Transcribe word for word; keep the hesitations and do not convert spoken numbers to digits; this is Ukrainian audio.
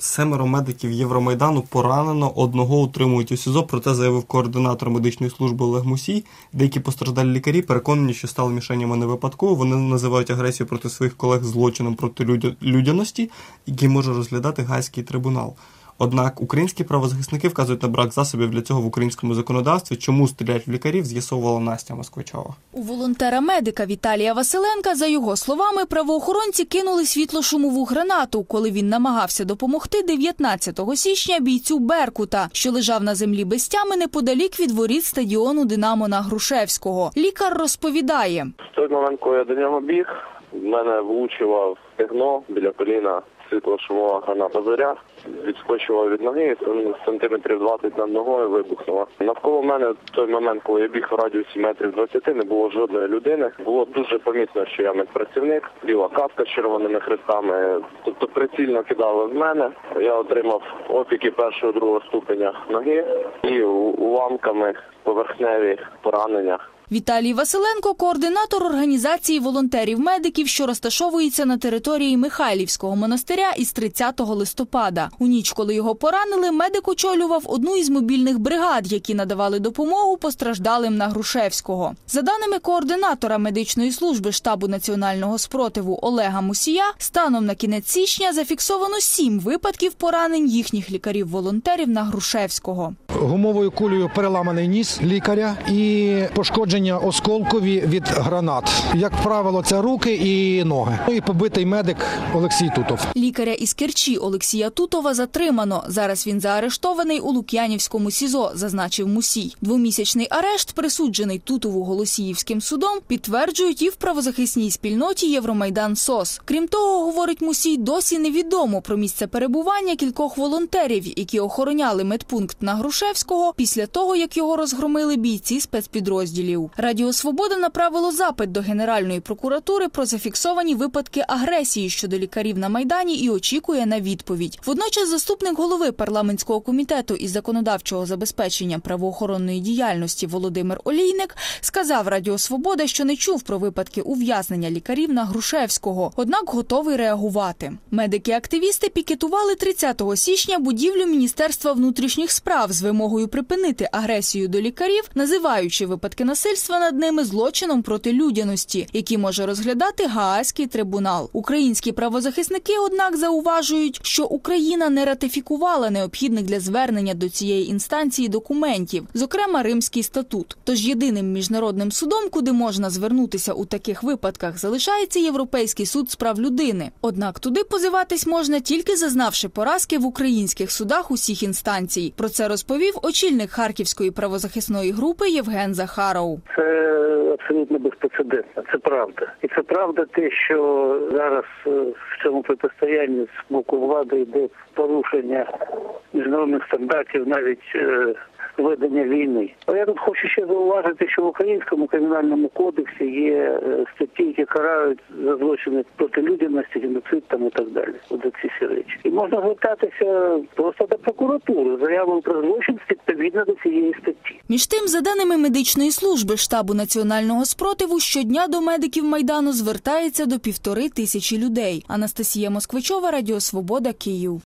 Семеро медиків Євромайдану поранено, одного утримують у СІЗО, про це заявив координатор медичної служби Олег Мусій. Деякі постраждалі лікарі переконані, що стали мішенями не випадково. Вони називають агресію проти своїх колег злочином проти людяності, який може розглядати Гаазький трибунал. Однак українські правозахисники вказують на брак засобів для цього в українському законодавстві. Чому стріляють в лікарів, з'ясовувала Настя Москвичова. У волонтера-медика Віталія Василенка, за його словами, правоохоронці кинули світло-шумову гранату, коли він намагався допомогти дев'ятнадцятого січня бійцю «Беркута», що лежав на землі без тями неподалік від воріт стадіону «Динамо» на Грушевського. Лікар розповідає. В той момент, коли я до нього біг, в мене влучило в стегно біля коліна. Світло-шумова граната «Зоря» відскочила від ноги, сантиметрів двадцять над ногою вибухнула. Навколо мене в той момент, коли я біг в радіусі метрів двадцяти, не було жодної людини. Було дуже помітно, що я медпрацівник, біла каска з червоними хрестами, тобто прицільно кидали в мене. Я отримав опіки першого, другого ступеня ноги і уламками поверхневі поранення. Віталій Василенко – координатор організації волонтерів-медиків, що розташовується на території Михайлівського монастиря із тридцятого листопада. У ніч, коли його поранили, медик очолював одну із мобільних бригад, які надавали допомогу постраждалим на Грушевського. За даними координатора медичної служби штабу національного спротиву Олега Мусія, станом на кінець січня зафіксовано сім випадків поранень їхніх лікарів-волонтерів на Грушевського. Гумовою кулею переламаний ніс лікаря і пошкодження осколкові від гранат. Як правило, це руки і ноги. І побитий медик Олексій Тутов. Лікаря із Керчі Олексія Тутова затримано. Зараз він заарештований у Лук'янівському СІЗО, зазначив Мусій. Двомісячний арешт, присуджений Тутову Голосіївським судом, підтверджують і в правозахисній спільноті Євромайдан СОС. Крім того, говорить Мусій, досі невідомо про місце перебування кількох волонтерів, які охороняли медпункт на Грушевського після того, як його розгромили бійці спецпідрозділів. Радіо «Свобода» направило запит до Генеральної прокуратури про зафіксовані випадки агресії щодо лікарів на Майдані і очікує на відповідь. Водночас заступник голови парламентського комітету із законодавчого забезпечення правоохоронної діяльності Володимир Олійник сказав Радіо «Свобода», що не чув про випадки ув'язнення лікарів на Грушевського, однак готовий реагувати. Медики-активісти пікетували тридцятого січня будівлю Міністерства внутрішніх справ з вимогою припинити агресію до лікарів, називаючи випадки насильства над ними злочином проти людяності, який може розглядати Гаазький трибунал. Українські правозахисники, однак, зауважують, що Україна не ратифікувала необхідних для звернення до цієї інстанції документів, зокрема Римський статут. Тож єдиним міжнародним судом, куди можна звернутися у таких випадках, залишається Європейський суд з прав людини. Однак туди позиватись можна тільки зазнавши поразки в українських судах усіх інстанцій. Про це розповів очільник Харківської правозахисної групи Євген Захаров. Це абсолютно безпрецедентно, це правда. І це правда те, що зараз в цьому протистоянні з боку влади йде порушення міжнародних стандартів, навіть ведення війни. А я тут хочу ще зауважити, що в українському кримінальному кодексі є статті, які карають за злочини проти людяності, геноцид там і так далі. От ці всі речі. І можна звертатися просто до прокуратури заявою про злочин відповідно до цієї статті. Між тим, за даними медичної служби штабу національного спротиву, щодня до медиків Майдану звертається до півтори тисячі людей. Анастасія Москвичова, Радіо «Свобода», Київ.